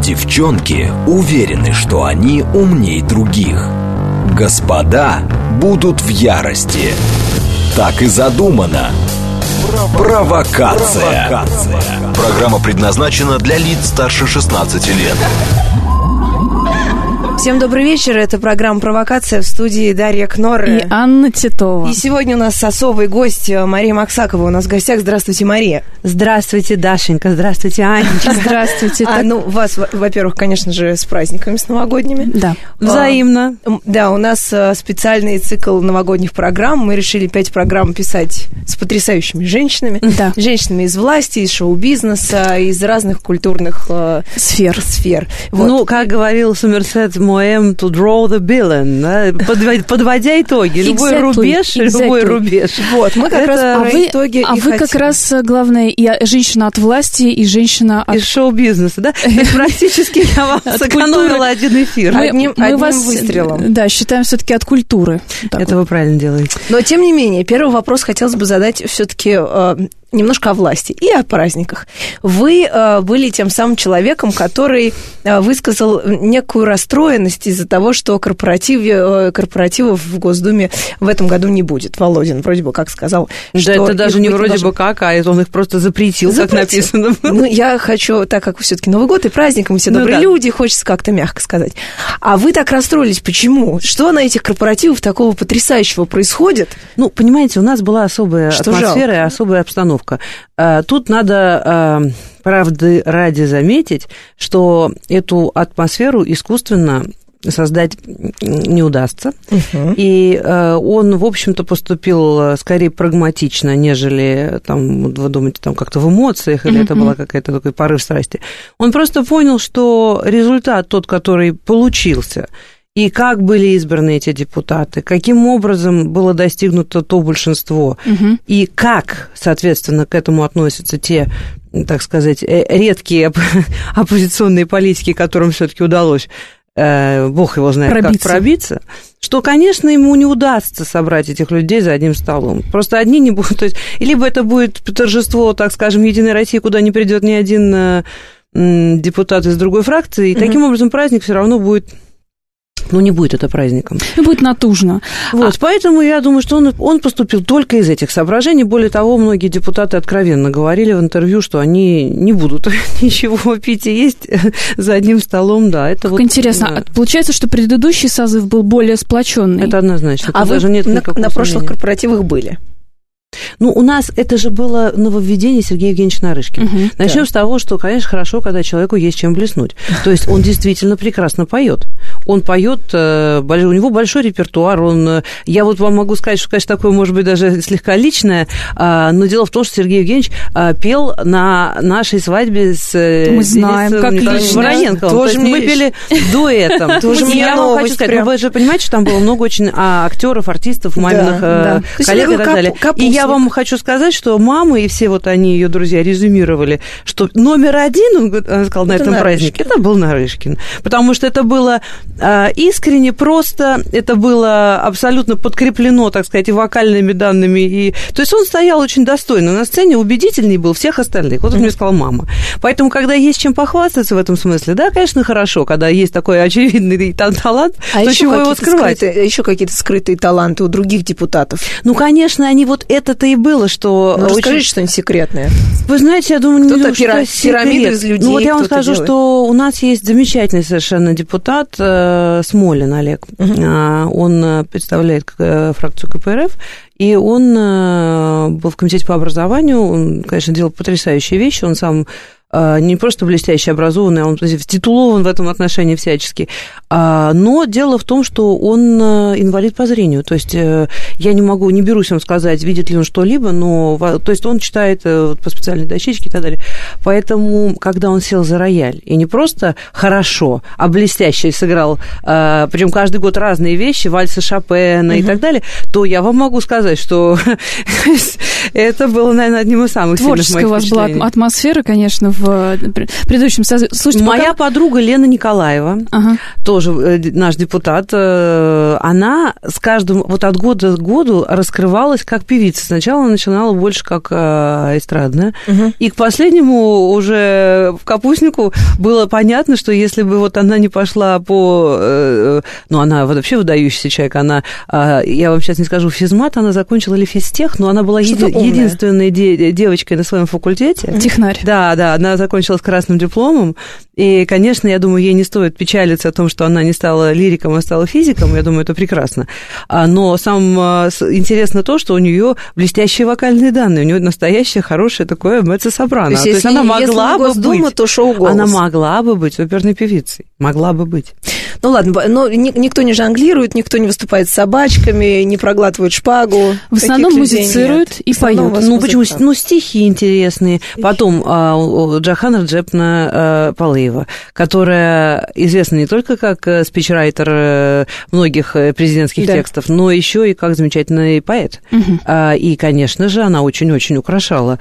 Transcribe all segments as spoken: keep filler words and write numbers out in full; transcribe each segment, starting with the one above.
Девчонки уверены, что они умнее других. Господа будут в ярости. Так и задумано. Провокация. Провокация. Программа предназначена для лиц старше шестнадцати лет. Всем добрый вечер, это программа «Провокация», в студии Дарья Кнор и Анна Титова. И сегодня у нас особый гость Мария Максакова. У нас в гостях. Здравствуйте, Мария. Здравствуйте, Дашенька, здравствуйте, Анечка. Здравствуйте. А, ну, вас, во-первых, конечно же, с праздниками, с новогодними. Да, взаимно. А, да, у нас специальный цикл новогодних программ. Мы решили пять программ писать с потрясающими женщинами. Да. Женщинами из власти, из шоу-бизнеса, из разных культурных сфер. сфер. Вот. Ну, как говорил Сомерсет Моэм, to draw the villain, да? Подводя, подводя итоги. Любой exactly. рубеж, exactly. любой рубеж. Вот, мы как Это... раз а про вы, итоги А и вы хотим. Как раз, главное, и женщина от власти, и женщина от... Из шоу-бизнеса, да? То есть практически я вам сэкономила один эфир. Мы, одним мы одним вас, выстрелом. Да, считаем все-таки от культуры. Это вы правильно делаете. Но, тем не менее, первый вопрос хотелось бы задать все-таки... Э, немножко о власти и о праздниках. Вы э, были тем самым человеком, который э, высказал некую расстроенность из-за того, что корпоратив, э, корпоративов в Госдуме в этом году не будет. Володин вроде бы как сказал. Да, что это даже не вроде должно... бы как, а он их просто запретил, запретил. Как написано. Ну, я хочу, так как все-таки Новый год и праздник, мы все добрые ну, да. люди, хочется как-то мягко сказать. А вы так расстроились, почему? Что на этих корпоративах такого потрясающего происходит? Ну, понимаете, у нас была особая что атмосфера жалко? и особая обстановка. Тут надо, правды ради, заметить, что эту атмосферу искусственно создать не удастся. Uh-huh. И он, в общем-то, поступил скорее прагматично, нежели, там, вы думаете, там, как-то в эмоциях, или uh-huh. это была какая-то такой порыв страсти. Он просто понял, что результат тот, который получился, и как были избраны эти депутаты, каким образом было достигнуто то большинство, угу. и как, соответственно, к этому относятся те, так сказать, редкие оппозиционные политики, которым все-таки удалось, бог его знает, пробиться. как пробиться, что, конечно, ему не удастся собрать этих людей за одним столом. Просто одни не будут... То есть, либо это будет торжество, так скажем, Единой России, куда не придет ни один депутат из другой фракции, и угу. таким образом праздник все равно будет... Ну, не будет это праздником. Будет натужно. Вот, а... поэтому я думаю, что он, он поступил только из этих соображений. Более того, многие депутаты откровенно говорили в интервью, что они не будут ничего пить и есть за одним столом. Да, это как вот, интересно. да. Получается, что предыдущий созыв был более сплоченный. Это однозначно. А вы даже нет на, на прошлых корпоративах были? Ну, у нас это же было нововведение Сергея Евгеньевича Нарышкина. Угу, Начнем да. с того, что, конечно, хорошо, когда человеку есть чем блеснуть. То есть он действительно прекрасно поет. Он поет, у него большой репертуар. Он, я вот вам могу сказать, что, конечно, такое, может быть, даже слегка личное, но дело в том, что Сергей Евгеньевич пел на нашей свадьбе с мы знаем, как Вороненко. Тоже мы пели дуэтом. Тоже мне я вам хочу сказать, вы же понимаете, что там было много очень актеров, артистов, маминых коллег и так далее. И я вам хочу сказать, что мама и все вот они, ее друзья, резюмировали, что номер один, он сказал, на это этом Нарышкин. празднике, это был Нарышкин. Потому что это было э, искренне, просто, это было абсолютно подкреплено, так сказать, и вокальными данными. И... То есть он стоял очень достойно на сцене, убедительней был всех остальных. Вот это mm-hmm. мне сказала мама. Поэтому, когда есть чем похвастаться в этом смысле, да, конечно, хорошо, когда есть такой очевидный талант, а то чего его скрывать? Скрытые, еще какие-то скрытые таланты у других депутатов? Ну, конечно, они вот это-то и было, что... Ну, очень... расскажите что-нибудь секретное. Вы знаете, я думаю, кто-то не пира... что пирамиду из людей. Ну, вот я вам скажу, делает. что у нас есть замечательный совершенно депутат э, Смолин Олег. Uh-huh. Он представляет фракцию ка пэ эр эф, и он э, был в комитете по образованию. Он, конечно, делал потрясающие вещи. Он сам не просто блестяще образованный, он титулован в этом отношении всячески. Но дело в том, что он инвалид по зрению. То есть я не могу, не берусь вам сказать, видит ли он что-либо, но то есть он читает по специальной дощечке и так далее. Поэтому, когда он сел за рояль и не просто хорошо, а блестяще сыграл, причем каждый год разные вещи, вальсы Шопена и так далее, то я вам могу сказать, что это было, наверное, одним из самых сильных моих впечатлений. Творческая у вас была атмосфера, конечно, в предыдущем созыве. Слушайте, моя пока... подруга Лена Николаева, ага. тоже наш депутат, она с каждым, вот от года к году раскрывалась как певица. Сначала она начинала больше как эстрадная, угу. и к последнему поэтому уже в Капустнику было понятно, что если бы вот она не пошла по... Ну, она вообще выдающийся человек, она, я вам сейчас не скажу, физмат она закончила или физтех, но она была еди... единственной де... девочкой на своем факультете. Технарь. Да, да, она закончила с красным дипломом, и, конечно, я думаю, ей не стоит печалиться о том, что она не стала лириком, а стала физиком, я думаю, это прекрасно. Но самое интересно то, что у нее блестящие вокальные данные, у нее настоящее, хорошее такое меццо-сопрано. То есть, то есть она могла бы быть, то шоу-голос. Она могла бы быть оперной певицей, могла бы быть. Ну ладно, но никто не жонглирует, никто не выступает с собачками, не проглатывает шпагу. В основном музицируют и поют. Ну почему? Ну стихи интересные. Потом Джохана Раджеповна Палеева, которая известна не только как спичрайтер многих президентских да. текстов, но еще и как замечательный поэт. Угу. И, конечно же, она очень-очень украшала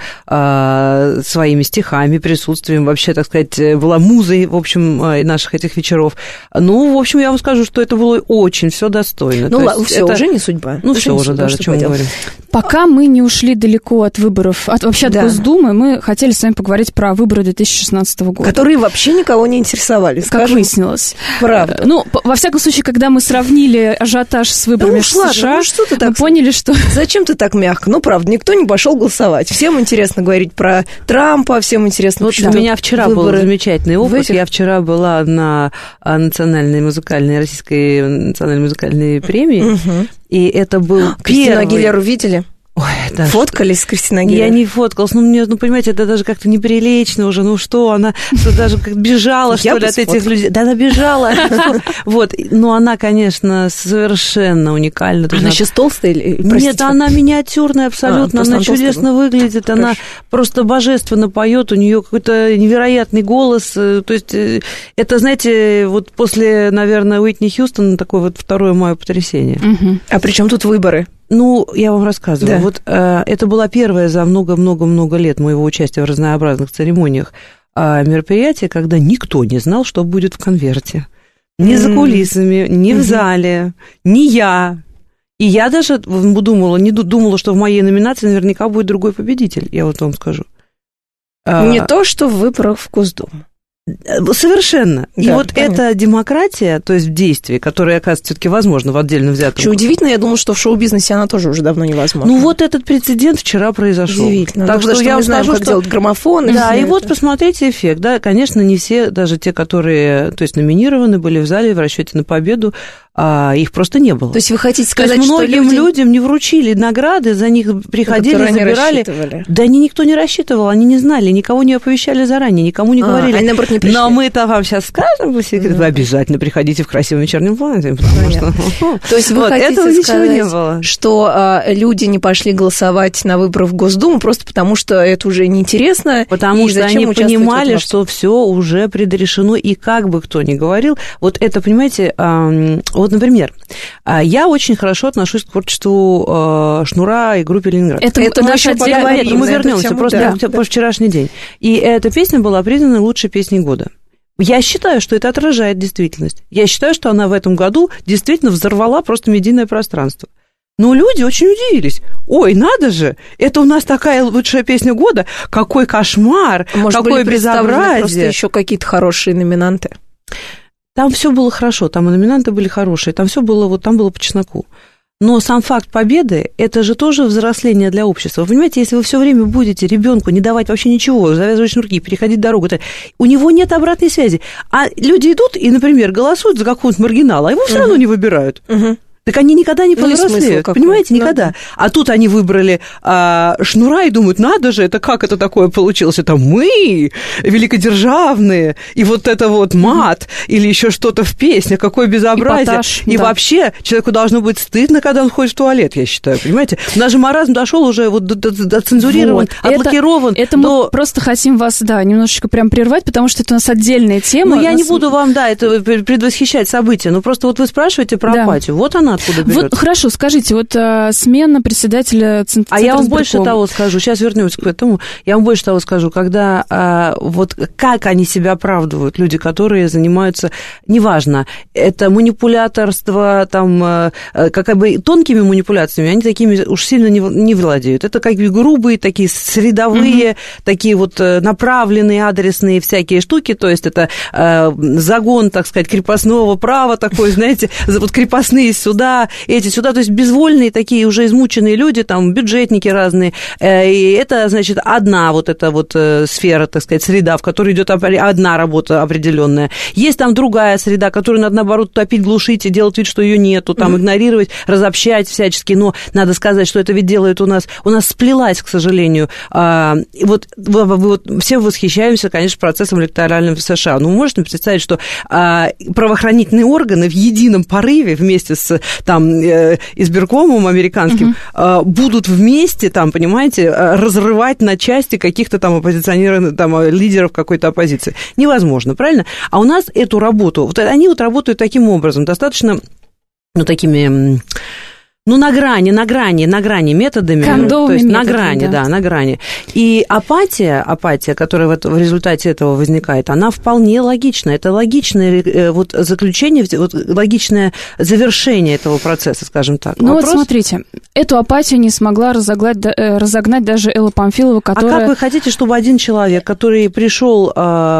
своими стихами, присутствием, вообще, так сказать, была музой, в общем, наших этих вечеров. Ну, в общем, я вам скажу, что это было очень все достойно. Ну, ладно, все, это... уже не судьба. Ну, все уже, да, о чем мы говорим. Пока мы не ушли далеко от выборов, от, вообще от да. Госдумы, мы хотели с вами поговорить про выборы две тысячи шестнадцатого года. Которые вообще никого не интересовали, скажем. Как выяснилось. Правда. Ну, во всяком случае, когда мы сравнили ажиотаж с выборами ну, в ладно, США, ну, что ты так... мы поняли, что... Зачем ты так мягко? Ну, правда, никто не пошел голосовать. Всем интересно говорить про Трампа, всем интересно... Вот у меня вчера выборы. был замечательный опыт. Этих... Я вчера была на национальной музыкальной, российской национальной музыкальной премии, угу. и это был Кристину первый... Агилеру видели? Ой, да. Фоткались с Кристиной Агилерой? Я не фоткалась, ну, мне, ну, понимаете, это даже как-то неприлично уже, ну, что, она что, даже как бежала, что ли, от этих людей. Да, она бежала, вот, но она, конечно, совершенно уникальна. Она сейчас толстая или, нет, она миниатюрная абсолютно, она чудесно выглядит, она просто божественно поет, у нее какой-то невероятный голос, то есть это, знаете, вот после, наверное, Уитни Хьюстон такое вот второе мое потрясение. А при чем тут выборы? Ну, я вам рассказываю. Да. Вот э, это было первое за много-много-много лет моего участия в разнообразных церемониях э, мероприятие, когда никто не знал, что будет в конверте. Ни mm. за кулисами, ни mm-hmm. в зале, ни я. И я даже думала, не думала, что в моей номинации наверняка будет другой победитель, я вот вам скажу. Не а, то, что в выборах в Госдуму. Совершенно. Да, и вот понятно. эта демократия, то есть в действии, которая, оказывается, все-таки возможна в отдельно взятом... Что удивительно, я думала, что в шоу-бизнесе она тоже уже давно невозможна. Ну, вот этот прецедент вчера произошел. Удивительно. Так ну, что, что я мы знаем, скажу, как что... делать граммофон. И да, и это. вот посмотрите эффект. Да, конечно, не все, даже те, которые, то есть, номинированы были в зале в расчете на победу, а их просто не было. То есть вы хотите сказать, то есть многим что люди... людям не вручили награды, за них приходили, забирали. Они да они никто не рассчитывал, они не знали, никого не оповещали заранее, никому не а, говорили. Они, наоборот, не пришли. Но мы-то вам сейчас скажем, вы, mm-hmm. вы обязательно приходите в красивом вечернем платье, потому что... То есть вы вот, хотите сказать, что а, люди не пошли голосовать на выборы в Госдуму просто потому, что это уже неинтересно? Потому что они понимали, что все уже предрешено, и как бы кто ни говорил, вот это, понимаете, вот, например, я очень хорошо отношусь к творчеству Шнура и группе «Ленинград». Это, это мы еще поговорим. Нет, мы вернемся тему, просто да, по да. вчерашний день. И эта песня была признана лучшей песней года. Я считаю, что это отражает действительность. Я считаю, что она в этом году действительно взорвала просто медийное пространство. Но люди очень удивились. Ой, надо же, это у нас такая лучшая песня года. Какой кошмар, может, какое были безобразие. Просто еще какие-то хорошие номинанты. Там все было хорошо, там и номинанты были хорошие, там все было, вот там было по чесноку. Но сам факт победы – это же тоже взросление для общества. Вы понимаете, если вы все время будете ребенку не давать вообще ничего, завязывать шнурки, переходить дорогу, то у него нет обратной связи. А люди идут и, например, голосуют за какого-нибудь маргинала, а его все равно не выбирают. Угу. Так они никогда не повзрослеют, ну, понимаете, никогда. Да. А тут они выбрали а, Шнура и думают, надо же, это как это такое получилось? Это мы, великодержавные, и вот это вот мат, mm-hmm. или еще что-то в песне, какое безобразие. Эпатаж, и да. вообще человеку должно быть стыдно, когда он ходит в туалет, я считаю, понимаете? Наш маразм дошел уже вот до, до, до цензурирован, вот. отлакирован. Это, это до... мы просто хотим вас, да, немножечко прям прервать, потому что это у нас отдельная тема. Ну, я нас... не буду вам, да, это предвосхищать события, но просто вот вы спрашиваете про да. апатию. Вот она откуда берется. Вот, хорошо, скажите, вот а, смена председателя Центра А я вам больше того скажу, сейчас вернемся к этому, я вам больше того скажу, когда а, вот как они себя оправдывают, люди, которые занимаются, неважно, это манипуляторство, там, а, как бы тонкими манипуляциями, они такими уж сильно не, не владеют. Это как бы грубые, такие средовые, угу. такие вот направленные, адресные всякие штуки, то есть это а, загон, так сказать, крепостного права такой, знаете, вот крепостные сюда, эти сюда, то есть безвольные такие уже измученные люди, там, бюджетники разные, и это, значит, одна вот эта вот сфера, так сказать, среда, в которой идет одна работа определенная. Есть там другая среда, которую надо, наоборот, топить, глушить и делать вид, что ее нету, там, mm-hmm. игнорировать, разобщать всячески, но надо сказать, что это ведь делает у нас, у нас сплелась, к сожалению, а, вот, вот все восхищаемся, конечно, процессом электоральным в США, но вы можете представить, что а, правоохранительные органы в едином порыве вместе с, там, избиркомом американским mm-hmm. будут вместе, там, понимаете, разрывать на части каких-то там оппозиционеров, там, лидеров какой-то оппозиции. Невозможно, правильно? А у нас эту работу, вот они вот работают таким образом, достаточно, ну, такими... Ну, на грани, на грани, на грани методами. Кондовыми то есть методами, на грани, да. да, на грани. И апатия, апатия, которая в, в результате этого возникает, она вполне логична. Это логичное вот заключение, вот, логичное завершение этого процесса, скажем так. Ну, Вопрос... вот смотрите, эту апатию не смогла разогнать, разогнать даже Элла Памфилова, которая... А как вы хотите, чтобы один человек, который пришел,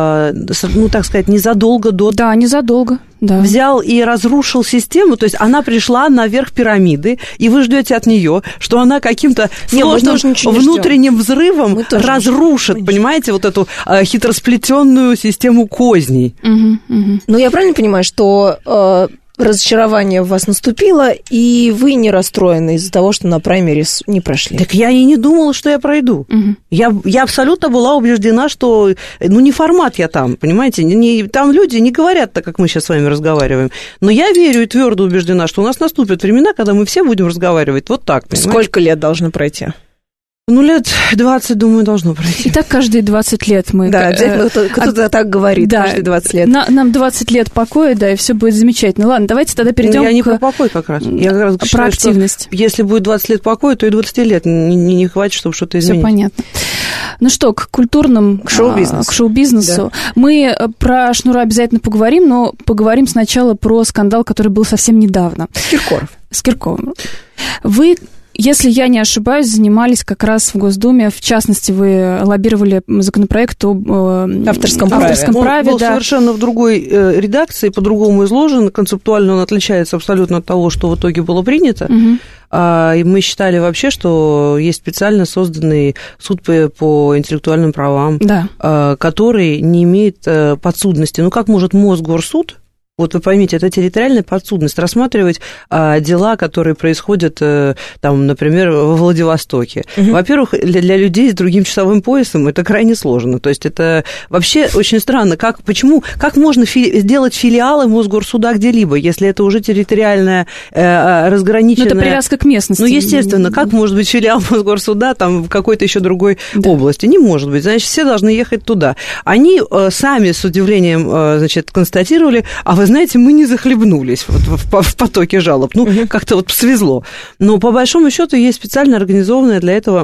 ну, так сказать, незадолго до... Да, незадолго. Да. Взял и разрушил систему, то есть она пришла наверх пирамиды, и вы ждете от нее, что она каким-то сложным внутренним взрывом разрушит, понимаете, вот эту э, хитросплетенную систему козней. Угу, угу. Ну, я правильно понимаю, что э, разочарование в вас наступило, и вы не расстроены из-за того, что на праймерис не прошли? Так я и не думала, что я пройду. Угу. Я, я абсолютно была убеждена, что, ну, не формат я там, понимаете, не, там люди не говорят так, как мы сейчас с вами разговариваем. Но я верю и твердо убеждена, что у нас наступят времена, когда мы все будем разговаривать вот так, понимаете? Сколько лет должно пройти? Ну, лет двадцать, думаю, должно пройти. И так каждые двадцать лет мы... Да, обязательно кто-то, кто-то так говорит, да, каждые двадцать лет. На, нам двадцать лет покоя, да, и все будет замечательно. Ладно, давайте тогда перейдем к... Я не к... про покой как раз. Я как раз про считаю, активность. Что если будет двадцать лет покоя, то и двадцать лет не, не, не хватит, чтобы что-то изменить. Все понятно. Ну что, к культурным... К шоу-бизнесу. К шоу-бизнесу. Да. Мы про Шнура обязательно поговорим, но поговорим сначала про скандал, который был совсем недавно. Киркоров. С Киркоровым. Вы... Если я не ошибаюсь, занимались как раз в Госдуме, в частности, вы лоббировали законопроект об э, авторском праве. Авторском праве Он был да. совершенно в другой э, редакции, по-другому изложен, концептуально он отличается абсолютно от того, что в итоге было принято. Угу. А, и мы считали вообще, что есть специально созданный суд по, по интеллектуальным правам, да. а, который не имеет а, подсудности. Ну, как может Мосгорсуд, вот вы поймите, это территориальная подсудность, рассматривать а, дела, которые происходят, а, там, например, во Владивостоке. Угу. Во-первых, для, для людей с другим часовым поясом это крайне сложно. То есть это вообще очень странно. Как, почему, как можно фи- сделать филиалы Мосгорсуда где-либо, если это уже территориальная а, разграниченная... Ну, это привязка к местности. Ну, естественно, как может быть филиал Мосгорсуда там в какой-то еще другой да. области? Не может быть. Значит, все должны ехать туда. Они а, сами с удивлением, а, значит, констатировали, а вы знаете, мы не захлебнулись вот в, в потоке жалоб. Ну, угу. как-то вот свезло. Но по большому счету есть специально организованная для этого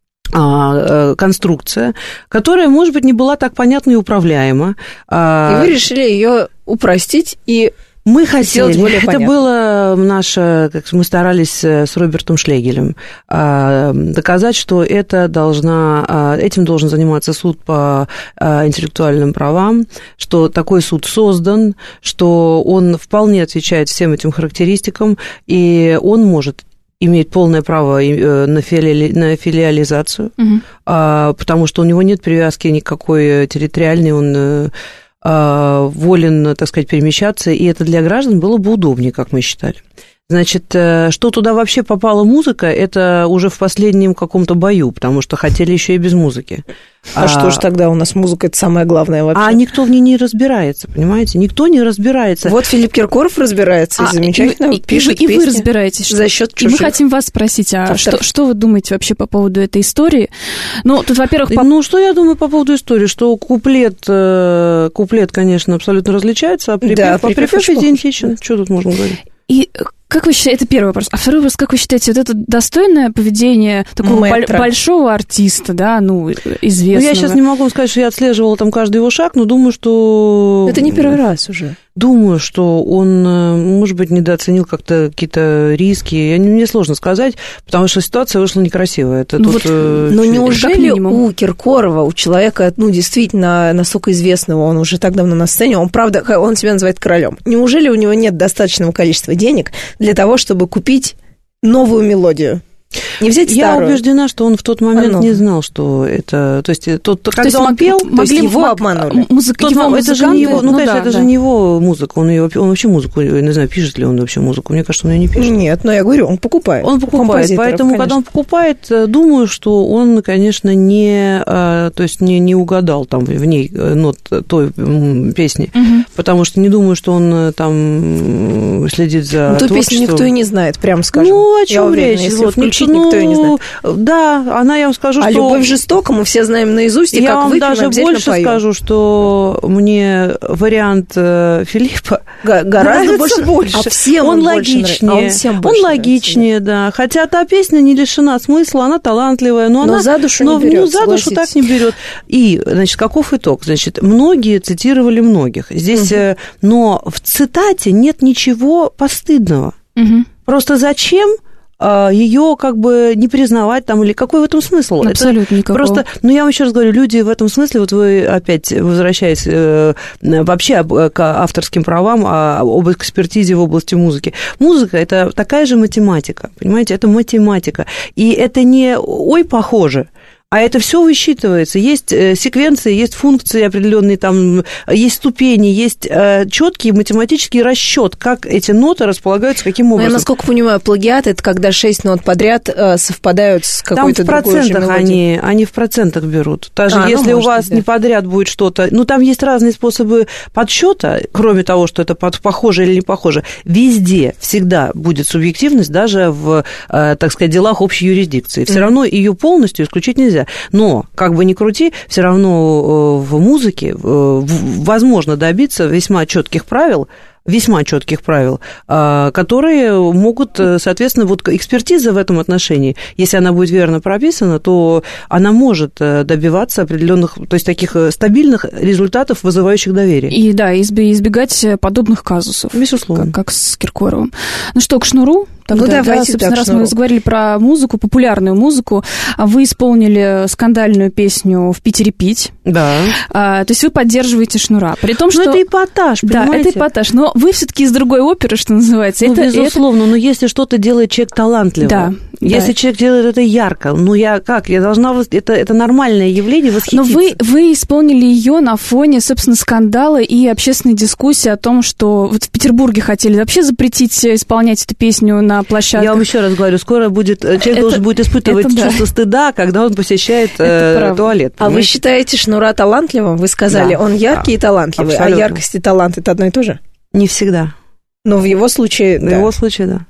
а, конструкция, которая, может быть, не была так понятна и управляема. И вы решили ее упростить и... Мы хотели, это было наше, как мы старались с Робертом Шлегелем доказать, что это должна, этим должен заниматься суд по интеллектуальным правам, что такой суд создан, что он вполне отвечает всем этим характеристикам, и он может имеет полное право на, фили... на филиализацию, угу. потому что у него нет привязки никакой территориальной, он... волен, так сказать, перемещаться, и это для граждан было бы удобнее, как мы считали. Значит, что туда вообще попала музыка, это уже в последнем каком-то бою, потому что хотели еще и без музыки. А, а что же тогда у нас музыка, это самое главное вообще? А никто в ней не разбирается, понимаете? Никто не разбирается. Вот Филипп Киркоров разбирается, а, замечательно и, пишет и, и, песни. И вы разбираетесь. За счет чужих. И мы хотим вас спросить, а что, что вы думаете вообще по поводу этой истории? Ну, тут, во-первых... По... Ну, что я думаю по поводу истории? Что куплет, куплет, конечно, абсолютно различается, а припев, да, а припев, припев идентичен. Что тут можно говорить? И как вы считаете, это первый вопрос. А второй вопрос, как вы считаете, вот это достойное поведение такого бол- большого артиста, да, ну, известного? Ну, я сейчас не могу сказать, что я отслеживала там каждый его шаг, но думаю, что... Это не первый раз уже. Думаю, что он, может быть, недооценил как-то какие-то риски. Я, мне сложно сказать, потому что ситуация вышла некрасивая. Это ну, тут, вот, но неужели у Киркорова, у человека, ну, действительно, настолько известного, он уже так давно на сцене, он, правда, он себя называет королем, неужели у него нет достаточного количества денег для того, чтобы купить новую мелодию? Не взять старую. Я убеждена, что он в тот момент не знал, что это... То есть, тот, когда есть он мог, пел, могли, то есть его мог, обманули. Музыка, его это же не его, ну, ну, конечно, да, это да. же не его музыка. Он, ее, он вообще музыку, я не знаю, пишет ли он вообще музыку. Мне кажется, он ее не пишет. Нет, но я говорю, он покупает. Он покупает, поэтому, конечно. Когда он покупает, думаю, что он, конечно, не, то есть не, не угадал там в ней нот той песни, угу. потому что не думаю, что он там следит за ну, ту творчеством. Песню никто и не знает, прям скажем. Ну, о чем я уверена, речь? Если вот, включить, ну, никто и не знает. Да, она, я вам скажу, а что... А «Любовь жестока» мы все знаем наизусть, и я как выпьем, даже больше поем. скажу, что мне вариант Филиппа Г- гораздо больше, больше. А всем он, он логичнее. А он всем он больше логичнее, нравится, да. Хотя та песня не лишена смысла, она талантливая, но, но она... за душу но, не берет, ну, за душу так не берет. И, значит, каков итог? Значит, многие цитировали многих. Здесь, угу. но в цитате нет ничего постыдного. Угу. Просто зачем ее как бы не признавать там, или какой в этом смысл? Абсолютно никакого. Просто, ну, я вам еще раз говорю, люди в этом смысле, вот вы опять возвращаясь э, вообще к авторским правам, об экспертизе в области музыки. Музыка – это такая же математика, понимаете, это математика. И это не «ой, похоже», а это все высчитывается. Есть секвенции, есть функции определенные, там, есть ступени, есть четкий математический расчет, как эти ноты располагаются, каким образом. Я, насколько понимаю, плагиат – это когда шесть нот подряд совпадают с какой-то другой уже мелодией. Там в процентах они, они в процентах берут. Даже а, если ну, у вас быть, да. не подряд будет что-то, ну, там есть разные способы подсчета, кроме того, что это похоже или не похоже. Везде всегда будет субъективность, даже в, так сказать, делах общей юрисдикции. Все mm. равно ее полностью исключить нельзя. Но, как бы ни крути, все равно в музыке возможно добиться весьма четких правил, весьма четких правил, которые могут, соответственно, вот экспертиза в этом отношении, если она будет верно прописана, то она может добиваться определенных, то есть таких стабильных результатов, вызывающих доверие. И да, избегать подобных казусов. Безусловно. Как, как с Киркоровым. Ну что, к шнуру? Тогда, ну, давайте, да, собственно, да, раз шнуру. мы заговорили про музыку, популярную музыку, вы исполнили скандальную песню «В Питере пить». Да. А, то есть вы поддерживаете Шнура. При том, что... Ну, это эпатаж, понимаете? Да, это эпатаж. Но вы все-таки из другой оперы, что называется. Ну, это, безусловно, это... но если что-то делает человек талантливо, да, если да. человек делает это ярко, ну, я как? Я должна... Это, это нормальное явление, восхититься. Но вы, вы исполнили ее на фоне, собственно, скандала и общественной дискуссии о том, что вот в Петербурге хотели вообще запретить исполнять эту песню на площадках. Я вам еще раз говорю, скоро будет, человек это, должен будет испытывать это, чувство да. стыда, когда он посещает э, туалет. А вы считаете Шнура талантливым? Вы сказали, да. он яркий да. и талантливый, абсолютно. А яркость и талант – это одно и то же? Не всегда. Но в его случае, В да. его случае, да.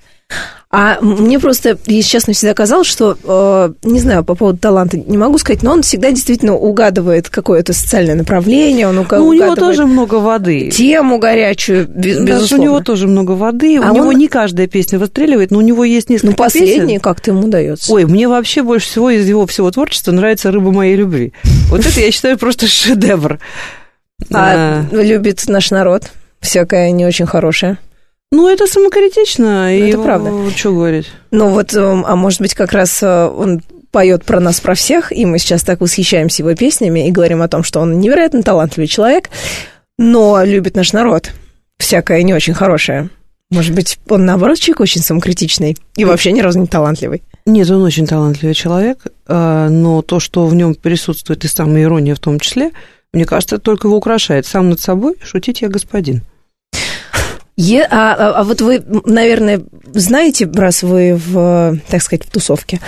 А мне просто, если честно, всегда казалось, что, э, не знаю, по поводу таланта не могу сказать, но он всегда действительно угадывает какое-то социальное направление, он угадывает... Ну, у него тоже много воды. Тему горячую, без, да, безусловно. У него тоже много воды, а у он... него не каждая песня выстреливает, но у него есть несколько ну, последние песен. как-то ему удается. Ой, мне вообще больше всего из его всего творчества нравится «Рыба моей любви». Вот это, я считаю, просто шедевр. А любит наш народ всякое не очень хорошее? Ну, это самокритично. Ну, и это правда. Что говорить? Ну, вот, а может быть, как раз он поет про нас, про всех, и мы сейчас так восхищаемся его песнями и говорим о том, что он невероятно талантливый человек, но любит наш народ. Всякое не очень хорошее. Может быть, он, наоборот, человек очень самокритичный и вообще ни разу не талантливый. Нет, он очень талантливый человек, но то, что в нем присутствует и самая ирония в том числе, мне кажется, это только его украшает. Сам над собой шутить я господин. Е, а, а, а вот вы, наверное, знаете, раз вы в, так сказать, в тусовке,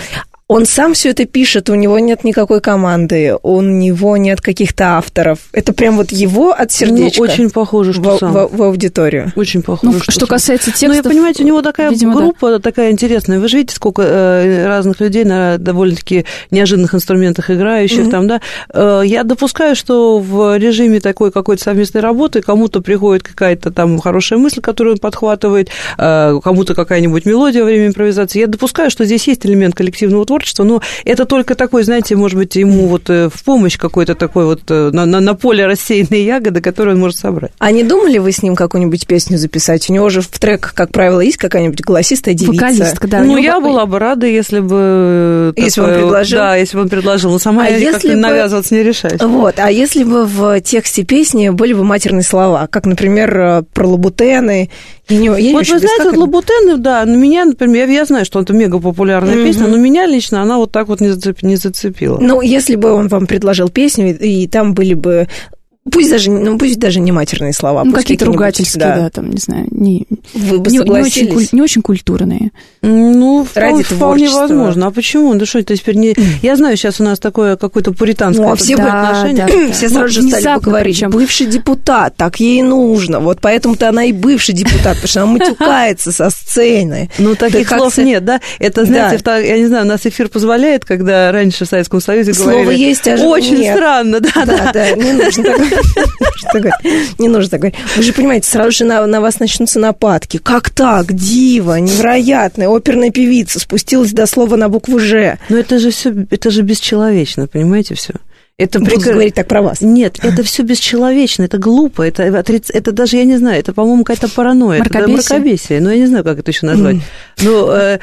Он сам все это пишет, у него нет никакой команды, у него нет каких-то авторов. Это прям вот его от сердечка. Ну, очень похоже, что в, сам. В, в аудиторию. Очень похоже, ну, что Что сам. касается текстов... Ну, и, понимаете, у него такая видимо, группа да. такая интересная. Вы же видите, сколько э, разных людей на довольно-таки неожиданных инструментах играющих mm-hmm. там, да. Э, я допускаю, что в режиме такой какой-то совместной работы кому-то приходит какая-то там хорошая мысль, которую он подхватывает, э, кому-то какая-нибудь мелодия во время импровизации. Я допускаю, что здесь есть элемент коллективного творчества, но это только такой, знаете, может быть, ему вот в помощь какой-то такой вот на, на, на поле рассеянные ягоды, которые он может собрать. А не думали вы с ним какую-нибудь песню записать? У него же в треках, как правило, есть какая-нибудь голосистая девица. Вокалистка, да. Ну, я была бы рада, если бы... Если такое, он предложил? Да, если бы он предложил. Но сама а я как-то бы... навязываться не решаюсь. Вот, а если бы в тексте песни были бы матерные слова, как, например, про лабутены... Я не, я вот вы знаете, вот лабутены, да, на меня, например, я, я знаю, что это мега популярная mm-hmm. песня, но меня лично она вот так вот не, зацеп, не зацепила. Ну, если бы он вам предложил песню, и, и там были бы... Пусть даже, ну, пусть даже не матерные слова. Ну, какие-то ругательские, да. да, там, не знаю, не, Вы бы не, согласились? Не очень, не очень культурные. Ну, ради вполне творчества. Возможно. А почему? Да что это теперь не... Я знаю, сейчас у нас такое какое-то пуританское ну, а все да, отношение. Да, да. Все сразу же стали бы говорить, причем. Бывший депутат, так ей нужно. Вот поэтому-то она и бывший депутат, потому что она матюкается со сцены. Ну, таких слов как... нет, да? Это, знаете, да. я не знаю, у нас эфир позволяет, когда раньше в Советском Союзе говорили... Слово есть, а очень нет. странно, да, да. Да, да, не нужно такое. Не нужно так говорить. Вы же понимаете, сразу же на, на вас начнутся нападки. Как так? Дива, невероятная оперная певица спустилась до слова на букву «Ж». Но это же все, это же бесчеловечно, понимаете, все. Это Буду прикр... говорить так про вас. Нет, это все бесчеловечно, это глупо, это, это даже, я не знаю, это, по-моему, какая-то паранойя. Мракобесие? Это мракобесие, но я не знаю, как это еще назвать. Mm. Ну, э,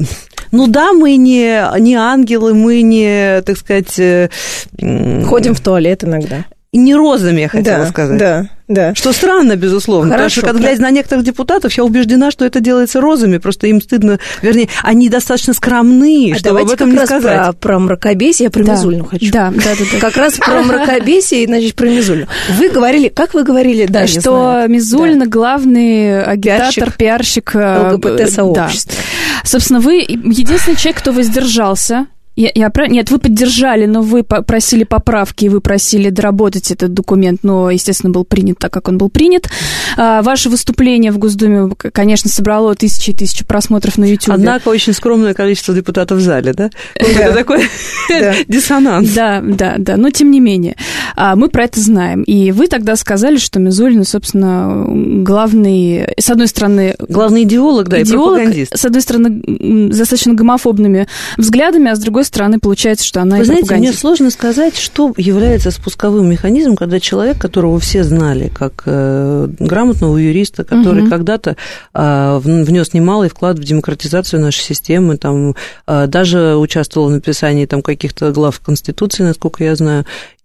ну да, мы не, не ангелы, мы не, так сказать... Э, ходим в туалет иногда. Не розами, я хотела да, сказать. Да, да. Что странно, безусловно. Хорошо, потому что, когда глядя на некоторых депутатов, я убеждена, что это делается розами, просто им стыдно, вернее, они достаточно скромны, а чтобы об этом не сказать. Про, про мракобесие, я про да. Мизулину хочу. Да, да, да, да. Как раз про мракобесие, значит, про Мизулину. Вы говорили, как вы говорили, да, что Мизулина главный агитатор, пиарщик ЛГБТ-сообщества. Собственно, вы единственный человек, кто воздержался. Я, я, нет, вы поддержали, но вы просили поправки, и вы просили доработать этот документ, но, естественно, был принят так, как он был принят. А, ваше выступление в Госдуме, конечно, собрало тысячи и тысячи просмотров на YouTube. Однако очень скромное количество депутатов в зале, да? Это такой диссонанс. Да, да, да, но тем не менее. Мы про это знаем. И вы тогда сказали, что Мизулина, собственно, главный, с одной стороны... Главный идеолог, да, и пропагандист. С одной стороны, достаточно гомофобными взглядами, а с другой стороны, получается, что она Вы и знаете, пропагандист. мне сложно сказать, что является спусковым механизмом, когда человек, которого все знали как э, грамотного юриста, который угу. когда-то э, внес немалый вклад в демократизацию нашей системы, там, э, даже участвовал в написании там, каких-то глав Конституции, насколько я знаю,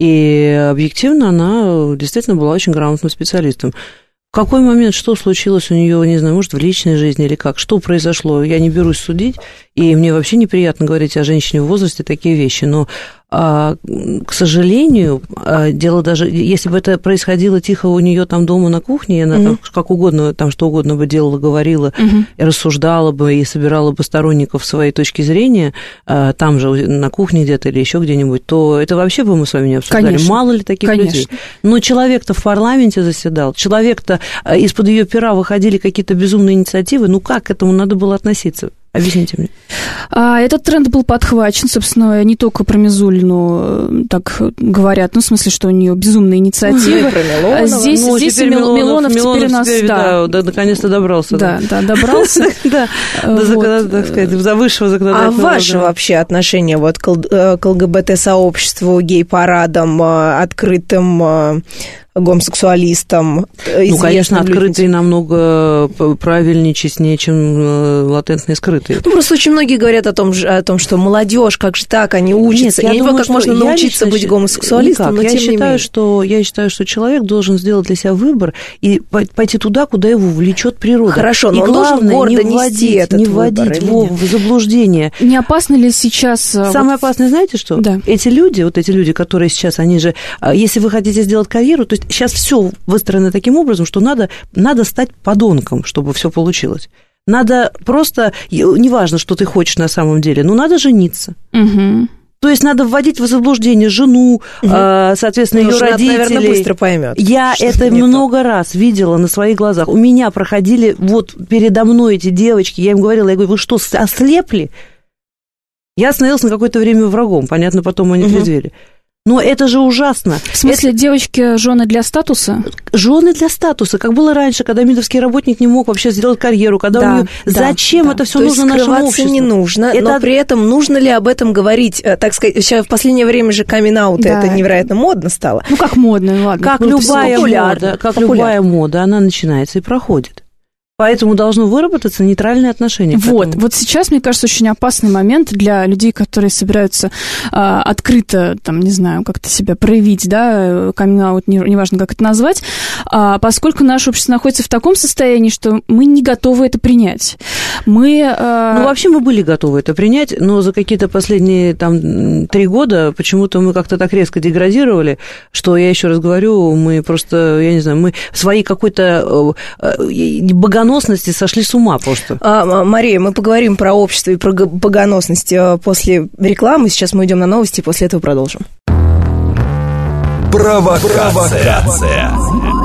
и объективно она действительно была очень грамотным специалистом. В какой момент, что случилось у нее, не знаю, может, в личной жизни или как, что произошло, я не берусь судить, и мне вообще неприятно говорить о женщине в возрасте такие вещи, но, к сожалению, дело даже, если бы это происходило тихо у нее там дома на кухне, и она угу. там как угодно, там что угодно бы делала, говорила, угу. и рассуждала бы, и собирала бы сторонников своей точки зрения, там же на кухне где-то или еще где-нибудь, то это вообще бы мы с вами не обсуждали. Конечно. Мало ли таких Конечно. людей. Но человек-то в парламенте заседал, человек-то из-под ее пера выходили какие-то безумные инициативы, ну как к этому надо было относиться? Объясните мне. А, этот тренд был подхвачен, собственно, не только про Мизулину так говорят, ну, в смысле, что у нее безумные инициативы. Про Милонова. Здесь, ну, здесь теперь Милонов, Милонов, Милонов теперь у нас, теперь, да. да, наконец-то добрался. Да, да, добрался. Да, так сказать, до высшего законодательного. А ваше вообще отношение вот к ЛГБТ-сообществу, гей-парадам, открытым гомосексуалистам? Ну, конечно, открытые намного правильнее, честнее, чем латентные скрытые. Ну, просто очень многие говорят о том, о том, что молодежь, как же так, они учатся. Нет, я, я не думаю, как можно научиться быть гомосексуалистом, но я тем считаю, не менее. Что, я считаю, что человек должен сделать для себя выбор и пойти туда, куда его влечет природа. Хорошо, но и он главное, должен гордо не вводить, нести этот не выбор, вводить его в заблуждение. Не опасно ли сейчас... Самое вот... опасное, знаете что? Да. Эти люди, вот эти люди, которые сейчас, они же, если вы хотите сделать карьеру, то есть сейчас все выстроено таким образом, что надо, надо стать подонком, чтобы все получилось. Надо просто, неважно, что ты хочешь на самом деле, но надо жениться. Угу. То есть надо вводить в заблуждение жену, угу. соответственно, ее родителей. Наверное, быстро поймет. Я это много то. раз видела на своих глазах. У меня проходили вот передо мной эти девочки. Я им говорила, я говорю, вы что, ослепли? Я становилась на какое-то время врагом. Понятно, потом они угу. трезвели. Но это же ужасно. В смысле, это... девочки жены для статуса? Жены для статуса, как было раньше, когда мидовский работник не мог вообще сделать карьеру, когда да, у него... Да, Зачем да. это все То нужно есть нашему обществу? Не нужно, это... но при этом нужно ли об этом говорить? Так сказать, сейчас в последнее время же камин-аут, да. это невероятно модно стало. Ну, как модно, ладно. Как, любая мода, как любая мода, она начинается и проходит. Поэтому должно выработаться нейтральное отношение к вот, этому. Вот сейчас, мне кажется, очень опасный момент для людей, которые собираются а, открыто, там, не знаю, как-то себя проявить, да, камин-аут, неважно, как это назвать, а, поскольку наше общество находится в таком состоянии, что мы не готовы это принять. Мы... А... Ну, вообще мы были готовы это принять, но за какие-то последние, там, три года почему-то мы как-то так резко деградировали, что, я еще раз говорю, мы просто, я не знаю, мы в своей какой-то богоносности сошли с ума просто. А, Мария, мы поговорим про общество и про богоносность после рекламы. Сейчас мы идем на новости, и после этого продолжим. Провокация.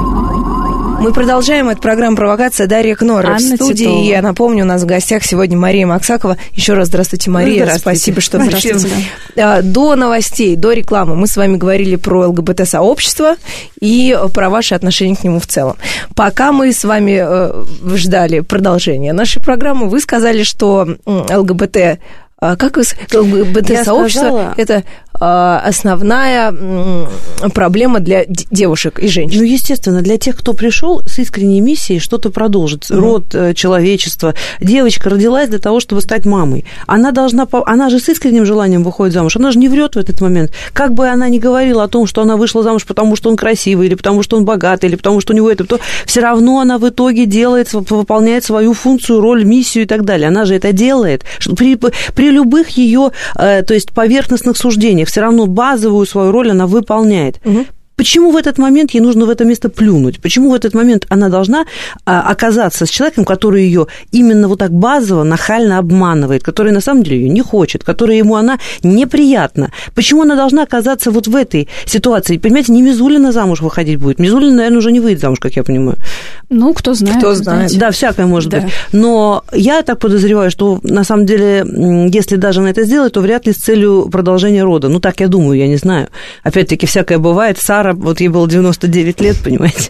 Мы продолжаем. Эту программу «Провокация». Дарья Кноров в студии. Титова. И я напомню, у нас в гостях сегодня Мария Максакова. Еще раз здравствуйте, Мария. Здравствуйте. Спасибо, что здравствуйте. До новостей, до рекламы мы с вами говорили про ЛГБТ-сообщество и про ваши отношения к нему в целом. Пока мы с вами ждали продолжения нашей программы, вы сказали, что ЛГБТ... Как ЛГБТ-сообщество – это основная проблема для девушек и женщин. Ну, естественно, для тех, кто пришел с искренней миссией что-то продолжить, mm-hmm. род человечества. Девочка родилась для того, чтобы стать мамой. Она должна, она же с искренним желанием выходит замуж. Она же не врет в этот момент. Как бы она ни говорила о том, что она вышла замуж, потому что он красивый, или потому что он богатый, или потому что у него это, то все равно она в итоге делает, выполняет свою функцию, роль, миссию и так далее. Она же это делает. При, при любых ее, то есть, поверхностных суждениях все равно базовую свою роль она выполняет. Угу. Почему в этот момент ей нужно в это место плюнуть? Почему в этот момент она должна а, оказаться с человеком, который ее именно вот так базово, нахально обманывает, который на самом деле ее не хочет, который ему она неприятна? Почему она должна оказаться вот в этой ситуации? Понимаете, не Мизулина замуж выходить будет. Мизулина, наверное, уже не выйдет замуж, как я понимаю. Ну, кто знает. Кто знает. Да, всякое может да. быть. Но я так подозреваю, что на самом деле, если даже она это сделает, то вряд ли с целью продолжения рода. Ну, так я думаю, я не знаю. Опять-таки, всякое бывает. Сара, вот ей было девяносто девять лет, понимаете.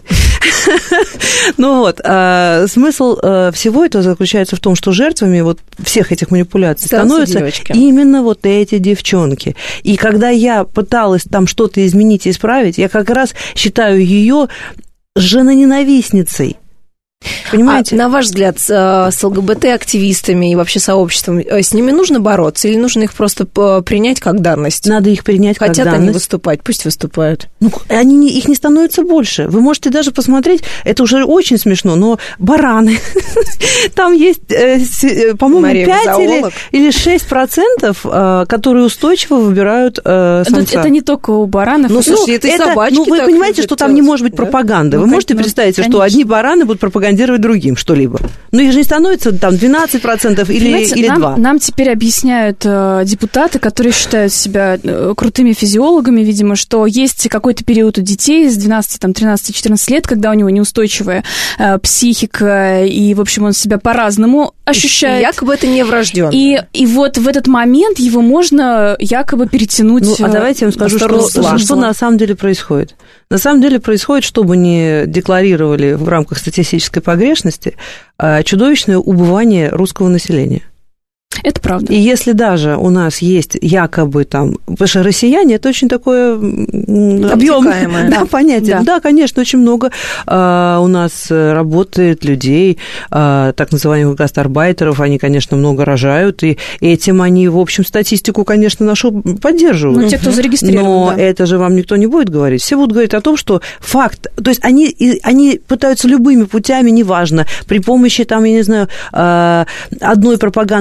Ну вот, смысл всего этого заключается в том, что жертвами вот всех этих манипуляций становятся именно вот эти девчонки. И когда я пыталась там что-то изменить и исправить, я как раз считаю ее женоненавистницей. Понимаете? А на ваш взгляд, с, с ЛГБТ-активистами и вообще сообществом, с ними нужно бороться или нужно их просто принять как данность? Надо их принять Хотят как данность. Хотят они выступать, пусть выступают. Ну, они не, их не становится больше. Вы можете даже посмотреть, это уже очень смешно, но бараны. Там есть, по-моему, пять или шесть процентов, которые устойчиво выбирают самца. Это не только у баранов. Ну, слушайте, это и собачки. Ну, вы понимаете, что там не может быть пропаганды. Вы можете представить, что одни бараны будут пропагандировать другим что-либо. Но их же не становится там двенадцать процентов или, или нам, два процента. Нам теперь объясняют э, депутаты, которые считают себя э, крутыми физиологами, видимо, что есть какой-то период у детей с двенадцати, там, тринадцати, четырнадцати лет, когда у него неустойчивая э, психика, и, в общем, он себя по-разному ощущает. И якобы это не врожденно. И, и вот в этот момент его можно якобы перетянуть. Ну, а давайте я вам скажу, что, что, что на самом деле происходит. На самом деле происходит, что бы ни декларировали в рамках статистической погрешности, чудовищное убывание русского населения. Это правда. И если даже у нас есть якобы там... Потому что россияне – это очень такое объемное да, понятие. Да. да, конечно, очень много а, у нас работает людей, а, так называемых гастарбайтеров, они, конечно, много рожают, и этим они, в общем, статистику, конечно, нашу поддерживают. Ну, те, кто зарегистрирован, Но да. это же вам никто не будет говорить. Все будут говорить о том, что факт... То есть они, они пытаются любыми путями, неважно, при помощи, там, я не знаю, одной пропаганды, другой,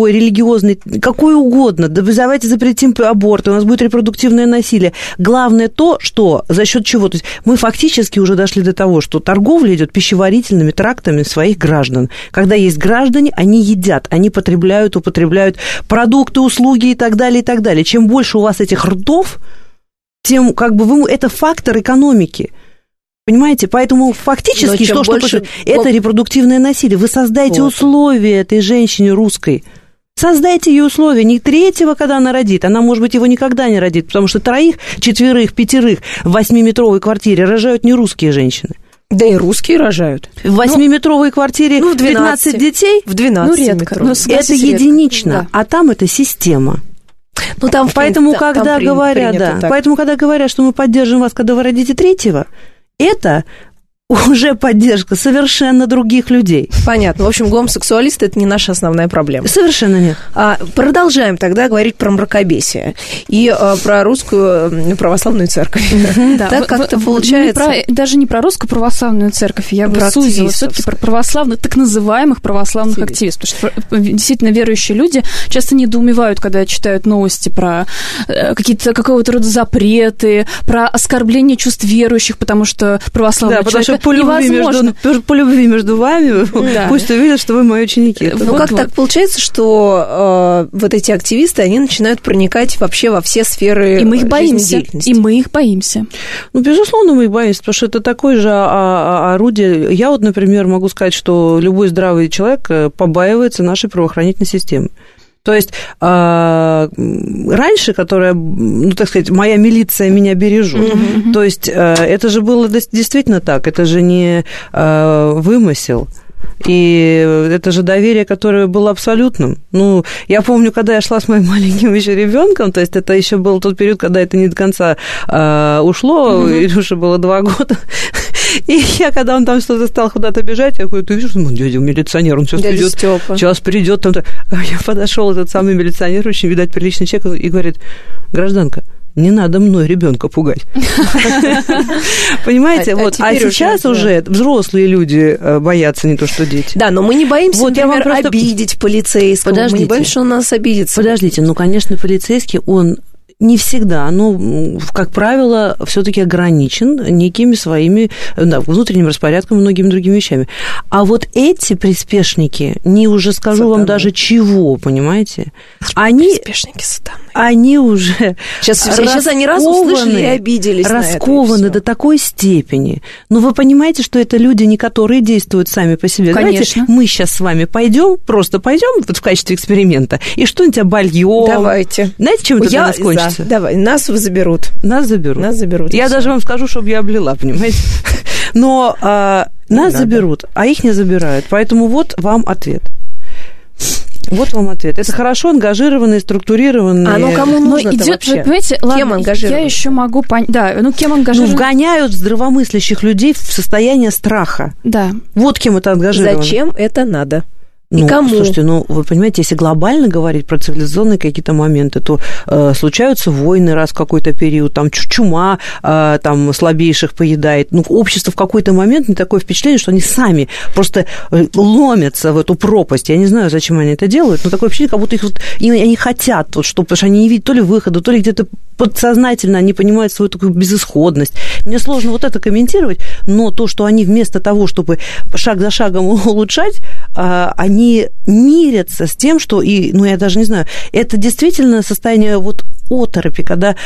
любой, религиозный, какой угодно, да давайте запретим аборт, у нас будет репродуктивное насилие. Главное то, что за счет чего, то есть мы фактически уже дошли до того, что торговля идет пищеварительными трактами своих граждан. Когда есть граждане, они едят, они потребляют, употребляют продукты, услуги и так далее, и так далее. Чем больше у вас этих ртов, тем как бы вы, это фактор экономики. Понимаете? Поэтому фактически что, больше... что это репродуктивное насилие. Вы создайте вот. условия этой женщине русской. Создайте ей условия. Не третьего, когда она родит. Она, может быть, его никогда не родит, потому что троих, четверых, пятерых в восьмиметровой квартире рожают не русские женщины. Да и русские рожают. В восьмиметровой квартире ну, в двенадцать детей? В двенадцать. Ну, редко. Ну, это единично, редко. А там это система. Ну, там, поэтому, там, когда там говорят, да, так. поэтому, когда говорят, что мы поддержим вас, когда вы родите третьего, это уже поддержка совершенно других людей. Понятно. В общем, гомосексуалисты – это не наша основная проблема. Совершенно нет. А, продолжаем тогда говорить про мракобесие и а, про русскую православную церковь. Да, так как-то получается... Не про, даже не про русскую православную церковь, я бы сузила все-таки про православных, так называемых православных активистов. Потому что действительно верующие люди часто недоумевают, когда читают новости про какие-то какого-то рода запреты, про оскорбление чувств верующих, потому что православный да, человек... По любви, между, по любви между вами, да. Пусть увидят, что вы мои ученики. Ну, вот, как вот. так получается, что э, вот эти активисты, они начинают проникать вообще во все сферы и мы их боимся. жизнедеятельности? И мы их боимся. Ну, безусловно, мы их боимся, потому что это такое же орудие. Я вот, например, могу сказать, что любой здравый человек побаивается нашей правоохранительной системы. То есть э, раньше, которая, ну, так сказать, моя милиция меня бережет, mm-hmm. то есть э, это же было действительно так, это же не э, вымысел. И это же доверие, которое было абсолютным. Ну, я помню, когда я шла с моим маленьким еще ребенком, то есть это еще был тот период, когда это не до конца э, ушло, mm-hmm. Илюше было два года. И я, когда он там что-то стал куда-то бежать, я говорю, ты видишь, ну, дядя милиционер, он сейчас дядя придет, Стёпа. сейчас придет. Там-то. Я подошел этот самый милиционер, очень, видать, приличный человек, и говорит, гражданка, не надо мной ребенка пугать. Понимаете? А, вот. а, а сейчас уже, уже взрослые люди боятся не то, что дети. Да, но мы не боимся, вот, например, просто... обидеть полицейского. Подождите. Мы не боимся, что он нас обидится. Подождите, ну, конечно, полицейский, он... Не всегда, но, как правило, все-таки ограничен некими своими да, внутренним распорядком и многими другими вещами. А вот эти приспешники, не уже скажу Сатаны. Вам даже чего, понимаете? Они, приспешники сатаны. Они уже сейчас, сейчас они раз услышали и обиделись раскованы на это, до такой степени. Но вы понимаете, что это люди, не которые действуют сами по себе. Конечно. Давайте мы сейчас с вами пойдем, просто пойдем вот в качестве эксперимента и что-нибудь обольем. Давайте. Знаете, чем это для нас кончится? Да, давай, нас заберут. Нас заберут. Нас заберут. Я даже вам скажу, чтобы я облила, понимаете? Но а, нас Надо. заберут, а их не забирают. Поэтому вот вам ответ. Вот вам ответ. Это хорошо ангажированные, структурированные. А ну кому нужно идет, вообще? Вы понимаете, кем ладно, ангажированы? Я еще могу понять. Да, ну кем ангажированы? Ну, вгоняют здравомыслящих людей в состояние страха. Да. Вот кем это ангажировано. Зачем это надо? И ну, кому? Слушайте, ну, вы понимаете, если глобально говорить про цивилизационные какие-то моменты, то э, случаются войны раз в какой-то период, там чума э, там, слабейших поедает. Ну, общество в какой-то момент, не такое впечатление, что они сами просто ломятся в эту пропасть. Я не знаю, зачем они это делают, но такое впечатление, как будто их вот, они хотят, вот, что, потому что они не видят то ли выхода, то ли где-то подсознательно они понимают свою такую безысходность. Мне сложно вот это комментировать, но то, что они вместо того, чтобы шаг за шагом улучшать, они мирятся с тем, что, и, ну, я даже не знаю, это действительно состояние вот оторопи, когда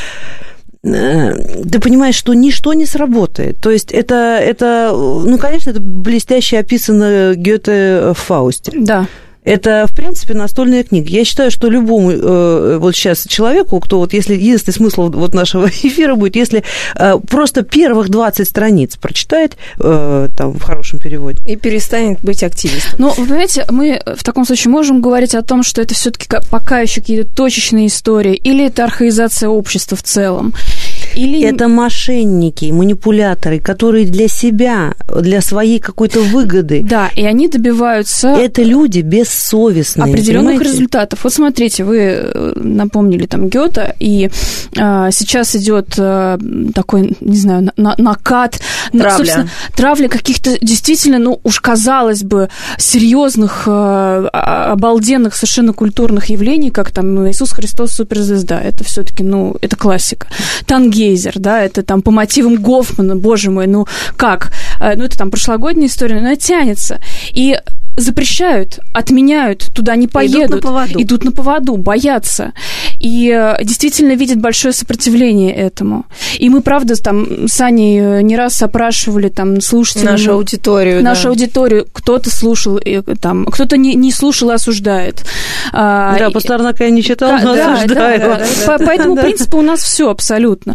ты понимаешь, что ничто не сработает. То есть это, это ну, конечно, это блестяще описано Гёте в «Фаусте». Да. Это, в принципе, настольная книга. Я считаю, что любому э, вот сейчас человеку, кто вот, если единственный смысл вот нашего эфира будет, если э, просто первых двадцать страниц прочитает э, там в хорошем переводе. И перестанет быть активистом. Ну, вы понимаете, мы в таком случае можем говорить о том, что это все-таки пока еще какие-то точечные истории, или это архаизация общества в целом. Или... Это мошенники, манипуляторы, которые для себя, для своей какой-то выгоды. Да, и они добиваются... Это люди бессовестные. Определенных понимаете? результатов. Вот смотрите, вы напомнили там Гёте, и а, сейчас идет а, такой, не знаю, на, накат, травля. травля каких-то действительно, ну уж казалось бы, серьезных, а, обалденных совершенно культурных явлений, как там Иисус Христос суперзвезда. Это все-таки, ну, это классика. Тангейзер, да, это там по мотивам Гофмана, боже мой, ну как? Ну это там прошлогодняя история, но она тянется. И запрещают, отменяют, туда не поедут. Идут на поводу. Идут на поводу, боятся. И действительно видят большое сопротивление этому. И мы, правда, там с Аней не раз опрашивали там слушателей. Нашу аудиторию, Нашу да. аудиторию. Кто-то слушал, и, там, кто-то не, не слушал и осуждает. Да, Пастернака я не читала, но да, осуждаю. Да, да, да. По, по этому да. принципу у нас все абсолютно.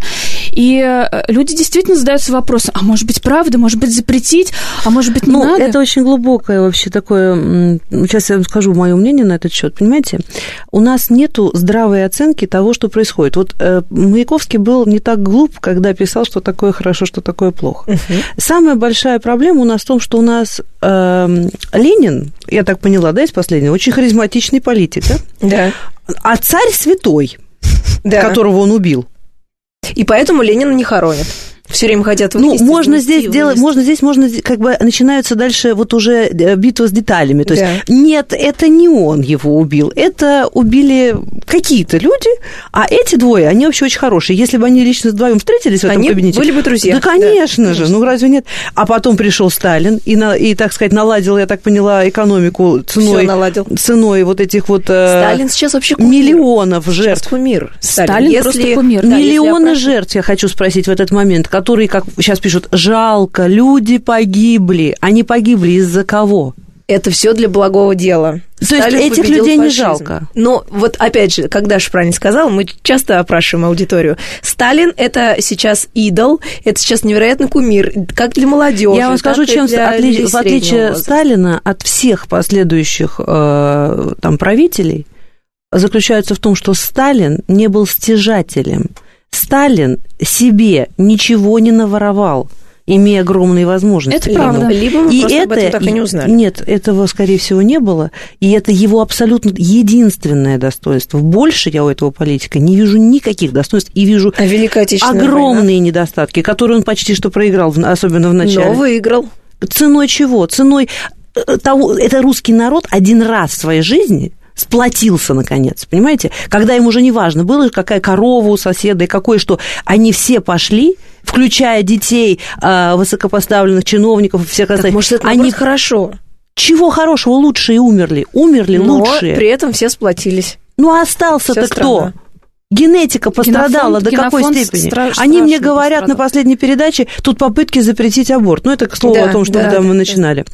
И люди действительно задаются вопросом, а может быть, правда, может быть, запретить, а может быть, не ну, надо? Это очень глубокое вообще такое. Сейчас я вам скажу мое мнение на этот счет. Понимаете, у нас нету здравой оценки того, что происходит. Вот э, Маяковский был не так глуп, когда писал, что такое хорошо, что такое плохо. Uh-huh. Самая большая проблема у нас в том, что у нас э, Ленин, я так поняла, да, из последнего, очень харизматичный политик, да? Да. А царь святой, да. которого он убил. И поэтому Ленина не хоронят. Все время хотят вынести. Ну, можно вынести, здесь делать, можно здесь, можно как бы начинаются дальше вот уже битва с деталями. То да. есть нет, это не он его убил, это убили какие-то люди, а эти двое, они вообще очень хорошие. Если бы они лично вдвоем встретились в этом они кабинете, были бы друзья. Да, конечно да, же, конечно. ну разве нет? А потом пришел Сталин и, на, и так сказать, наладил, я так поняла, экономику ценой, ценой вот этих вот Сталин сейчас вообще кумир. Миллионов жертв. Сейчас кумир. Сталин, Сталин если... просто кумир. Да, Миллионы если жертв, я хочу спросить в этот момент, которые, как сейчас пишут, жалко, люди погибли. Они погибли из-за кого? Это все для благого дела. То Сталин есть этих людей фашизм. Не жалко? Но вот опять же, как Даша правильно сказала, мы часто опрашиваем аудиторию. Сталин – это сейчас идол, это сейчас невероятный кумир, как для молодежи. Я вам скажу, чем отли... в отличие Сталина от всех последующих э, там, правителей, заключается в том, что Сталин не был стяжателем. Сталин себе ничего не наворовал, имея огромные возможности. Это правда. Либо мы и просто это, об этом так и не узнали. Нет, этого, скорее всего, не было. И это его абсолютно единственное достоинство. Больше я у этого политика не вижу никаких достоинств. И вижу а огромные война? недостатки, которые он почти что проиграл, особенно в начале. Но выиграл. Ценой чего? Ценой того... Это русский народ один раз в своей жизни... сплотился, наконец, понимаете? Когда им уже не важно было, какая корова у соседа и какое что. Они все пошли, включая детей, высокопоставленных чиновников, всех остальных. Может, это они... хорошо? Чего хорошего? Лучшие умерли. Умерли Но лучшие. при этом все сплотились. Ну, а остался-то кто? Генетика пострадала генофонд, до какой степени? Стра- Они мне говорят пострадал. на последней передаче, тут попытки запретить аборт. Ну, это к слову да, о том, что да, когда да, мы да. начинали.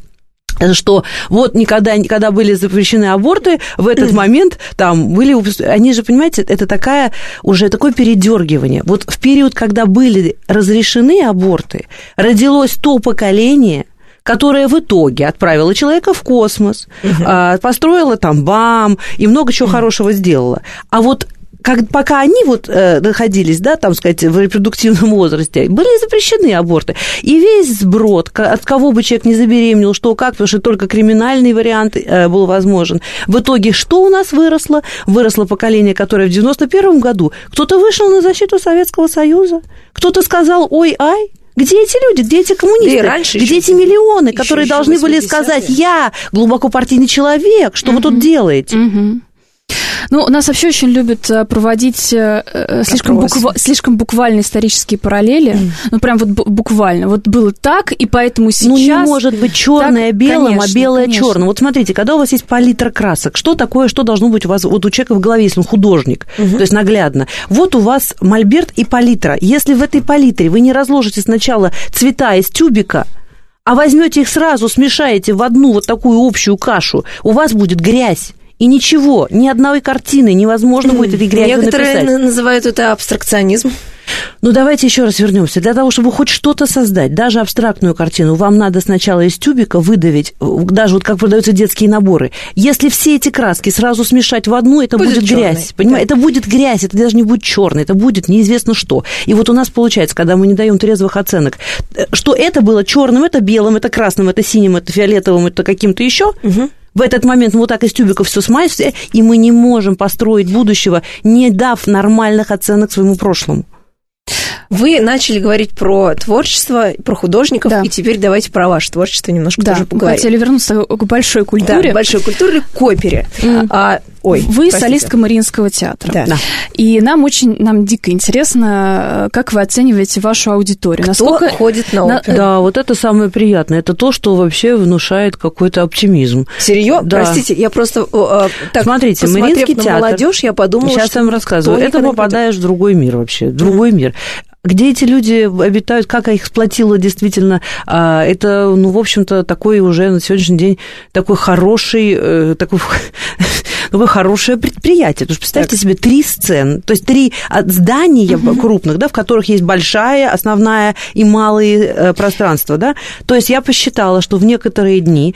Что вот никогда, когда были запрещены аборты, в этот момент там были... Они же, понимаете, это такая, уже такое передергивание. Вот в период, когда были разрешены аборты, родилось то поколение, которое в итоге отправило человека в космос, uh-huh. построило там БАМ и много чего uh-huh. хорошего сделало. А вот как, пока они вот э, находились, да, там, сказать, в репродуктивном возрасте, были запрещены аборты. И весь сброд, от кого бы человек не забеременел, что как, потому что только криминальный вариант э, был возможен. В итоге что у нас выросло? Выросло поколение, которое в девяносто первом году кто-то вышел на защиту Советского Союза, кто-то сказал «ой-ай». Где эти люди, где эти коммунисты, да где еще, эти миллионы, которые еще, должны еще были сказать «я глубоко партийный человек, что mm-hmm. вы тут делаете?» mm-hmm. Ну, нас вообще очень любят проводить э, слишком, буква- слишком буквально исторические параллели. Mm. Ну, прям вот буквально. Вот было так, и поэтому сейчас... Ну, не может быть черное белым, конечно, а белое конечно. черным. Вот смотрите, когда у вас есть палитра красок, что такое, что должно быть у вас вот у человека в голове, если он художник, mm-hmm. то есть наглядно. Вот у вас мольберт и палитра. Если в этой палитре вы не разложите сначала цвета из тюбика, а возьмете их сразу, смешаете в одну вот такую общую кашу, у вас будет грязь. И ничего, ни одной картины невозможно будет этой грязью написать. Некоторые называют это абстракционизм. Ну, давайте еще раз вернемся. Для того, чтобы хоть что-то создать, даже абстрактную картину, вам надо сначала из тюбика выдавить, даже вот как продаются детские наборы. Если все эти краски сразу смешать в одну, это будет, будет грязь. Понимаете? Да. Это будет грязь, это даже не будет черный, это будет неизвестно что. И вот у нас получается, когда мы не даем трезвых оценок, что это было черным, это белым, это красным, это синим, это фиолетовым, это каким-то еще. Угу. В этот момент мы вот так из тюбиков все смазываем, и мы не можем построить будущего, не дав нормальных оценок своему прошлому. Вы начали говорить про творчество, про художников, да. И теперь давайте про ваше творчество немножко да, тоже поговорим. Мы хотели вернуться к большой культуре. Да, к большой культуре, к опере. Mm. А, ой, вы простите. Солистка Мариинского театра. Да. Да. И нам очень, нам дико интересно, как вы оцениваете вашу аудиторию. Кто Насколько... ходит на оперу? Да, вот это самое приятное. Это то, что вообще внушает какой-то оптимизм. Серьезно? Да. Простите, я просто... Э, так, смотрите, Мариинский на театр... молодежь, я подумала, Сейчас что... я вам рассказываю. Это попадаешь в другой мир вообще, в другой mm. мир. Где эти люди обитают, как их сплотило действительно, это, ну, в общем-то, такой уже на сегодняшний день такой хороший, такой, такое хорошее предприятие. Потому что представьте так. себе три сцены, то есть три здания угу. крупных, да, в которых есть большая, основная и малые пространства, да. То есть я посчитала, что в некоторые дни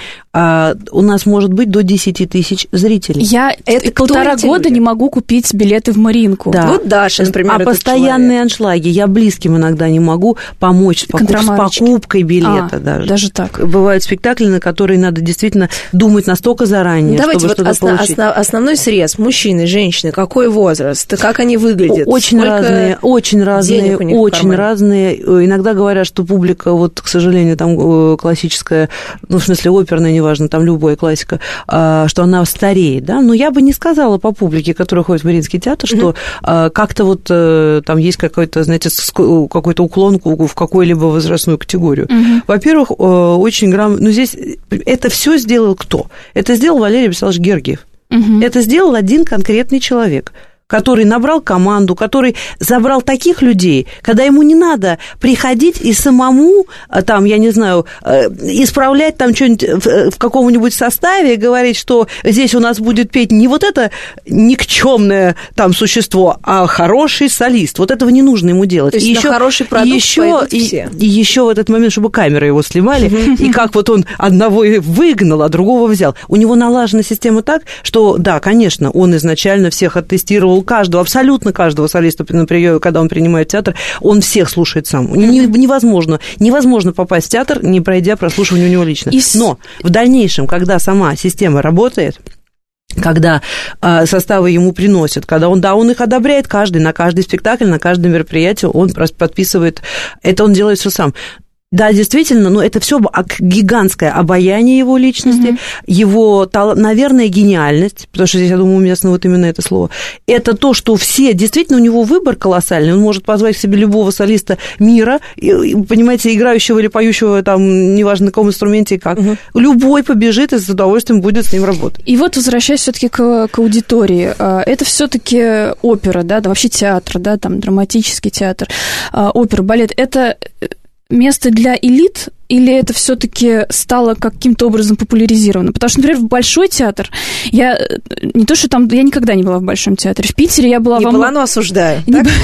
у нас может быть до десять тысяч зрителей. Я это полтора года люди? не могу купить билеты в Мариинку. Да. Вот Даша, например, а постоянные человек. аншлаги. Я близким иногда не могу помочь с, покуп, с покупкой билета а, даже. Даже так. Бывают спектакли, на которые надо действительно думать настолько заранее, Давайте чтобы вот что-то основ, получить. Основ, основной срез. Мужчины, женщины, какой возраст, как они выглядят? Очень разные, очень разные, очень разные. Иногда говорят, что публика, вот, к сожалению, там классическая, ну, в смысле оперная, неважно, там любая классика, что она стареет, да, но я бы не сказала по публике, которая ходит в Мариинский театр, что mm-hmm. как-то вот там есть какой-то, знаете, какой-то уклон в какую-либо возрастную категорию. Угу. Во-первых, очень грамотно... Ну, здесь это все сделал кто? Это сделал Валерий Вячеславович Гергиев. Угу. Это сделал один конкретный человек, который набрал команду, который забрал таких людей, когда ему не надо приходить и самому, там, я не знаю, исправлять там что-нибудь в каком-нибудь составе и говорить, что здесь у нас будет петь не вот это никчемное там существо, а хороший солист. Вот этого не нужно ему делать. То есть и на еще, хороший продукт еще, пойдут и, все. И еще в этот момент, чтобы камеры его снимали, и как вот он одного выгнал, а другого взял. У него налажена система так, что, да, конечно, он изначально всех оттестировал, каждого, абсолютно каждого солиста, например, когда он принимает театр, он всех слушает сам. Mm-hmm. Невозможно, невозможно попасть в театр, не пройдя прослушивание у него лично. И... Но в дальнейшем, когда сама система работает, когда э, составы ему приносят, когда он, да, он их одобряет каждый, на каждый спектакль, на каждое мероприятие он подписывает, это он делает все сам. Да, действительно, но это все гигантское обаяние его личности, mm-hmm. его, наверное, гениальность, потому что здесь, я думаю, уместно вот именно это слово. Это то, что все, действительно, у него выбор колоссальный, он может позвать к себе любого солиста мира, понимаете, играющего или поющего, там, неважно на каком инструменте и как. Mm-hmm. Любой побежит и с удовольствием будет с ним работать. И вот, возвращаясь все-таки к, к аудитории, это все-таки опера, да, да, вообще театр, да, там, драматический театр, опера, балет, это... место для элит, или это все-таки стало каким-то образом популяризировано? Потому что, например, в Большой театр, я не то, что там, я никогда не была в Большом театре. В Питере я была... Не во... была, но осуждаю.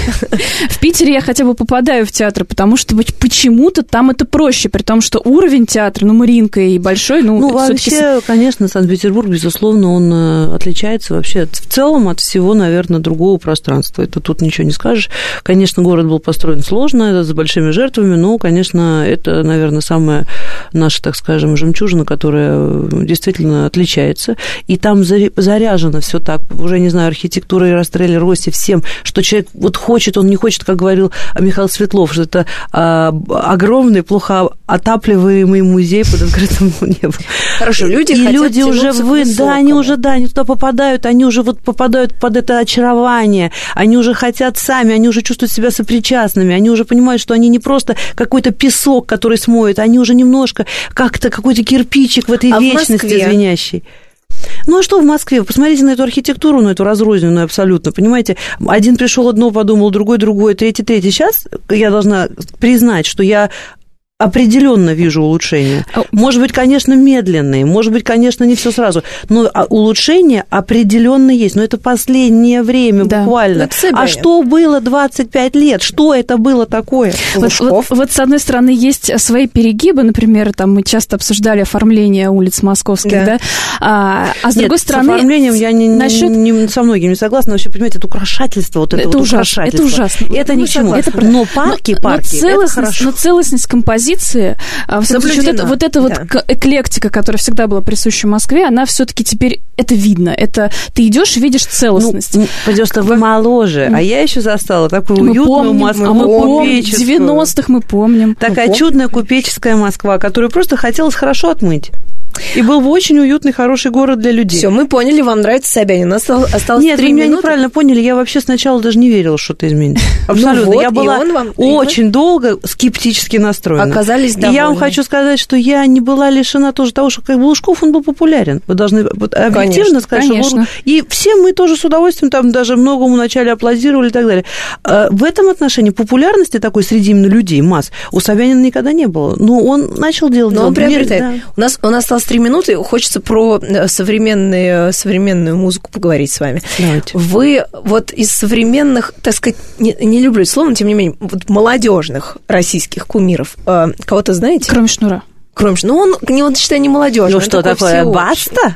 В Питере я хотя бы попадаю в театр, потому что почему-то там это проще, при том, что уровень театра, ну, Мариинка и Большой, ну... Ну, вообще, конечно, Санкт-Петербург, безусловно, он отличается вообще в целом от всего, наверное, другого пространства. Это тут ничего не скажешь. Конечно, город был построен сложно, с большими жертвами, но, конечно, это, наверное, самая наша, так скажем, жемчужина, которая действительно отличается. И там заряжено все так, уже, не знаю, архитектурой, Растрелли, Росси, всем, что человек вот хочет, он не хочет, как говорил Михаил Светлов, что это а, огромный, плохо отапливаемый музей под открытым небом. Хорошо, люди и хотят люди уже вы, да, они уже, да, они туда попадают, они уже вот попадают под это очарование, они уже хотят сами, они уже чувствуют себя сопричастными, они уже понимают, что они не просто какой-то песок, который смоет, они уже немножко как-то какой-то кирпичик в этой а вечности в звенящей. Ну, а что в Москве? Посмотрите на эту архитектуру, на эту разрозненную абсолютно, понимаете? Один пришел одно, подумал, другой, другое, третий, третий. Сейчас я должна признать, что я определенно вижу улучшения. Может быть, конечно, медленные, может быть, конечно, не все сразу, но улучшения определенно есть. Но это последнее время, да, буквально. А что было двадцать пять лет? Что это было такое? Вот, вот, вот, с одной стороны, есть свои перегибы, например, там мы часто обсуждали оформление улиц московских, да, да? А, а с Нет, другой стороны... с оформлением я не, насчет... не, со многими не согласна, вообще, понимаете, это украшательство, вот это, это вот ужасно, украшательство. Это ужасно. Это мы ничего. Это... Но парки, но, парки, но это хорошо. Но целостность композиции, в случае, вот, это, вот эта да. вот эклектика, которая всегда была присуща Москве, она все-таки теперь, это видно. Это ты идешь и видишь целостность. Ну, потому что вы моложе, а я еще застала такую мы уютную Москву. А мы помним, в девяностых мы помним. Такая мы чудная купеческая Москва, которую просто хотелось хорошо отмыть. И был бы очень уютный, хороший город для людей. Все, мы поняли, вам нравится Собянин. У нас осталось Нет, три вы меня минуты. Неправильно поняли. Я вообще сначала даже не верила, что это изменится. Абсолютно. Ну вот, я была вам, очень долго скептически настроена. Оказались довольны. И я вам хочу сказать, что я не была лишена тоже того, что как бы Лужков, он был популярен. Вы должны объективно конечно, сказать, конечно. что... И все мы тоже с удовольствием там даже многому вначале аплодировали и так далее. В этом отношении популярности такой среди именно людей, масс, у Собянина никогда не было. Но он начал делать... Но он приобретает. Да. У нас, у нас осталось три минуты. Хочется про современную, современную музыку поговорить с вами. Давайте. Вы вот из современных, так сказать, не, не люблю это слово, но тем не менее, вот молодежных российских кумиров э, кого-то знаете? Кроме Шнура. Кроме, ну он, не, он считай, не молодежный. Ну что такое, Баста?